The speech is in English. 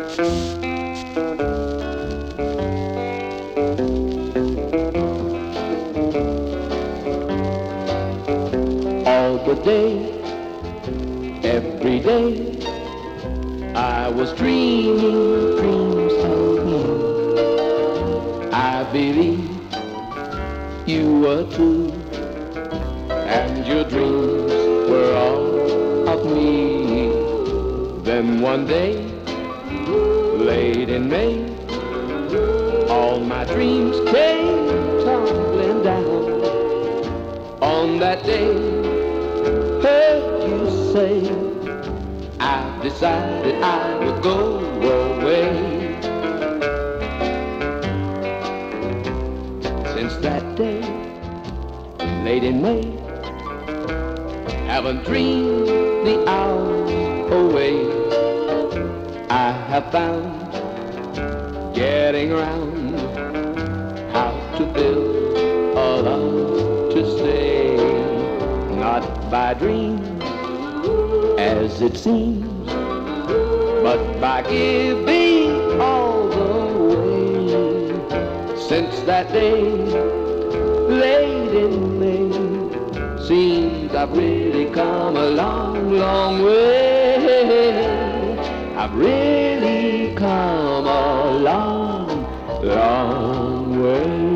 All the day, every day, I was dreaming dreams of you. I believe you were too, and your dreams were all of me. Then one day, late in May, all my dreams came tumbling down. On that day, heard you say, I've decided I will go away. Since that day, late in May, haven't dreamed the hours away. I have found getting around how to build a love to stay, not by dreams as it seems, but by giving all the way. Since that day, late in May, seems I've really come a long, long way. I've really come a long, long way.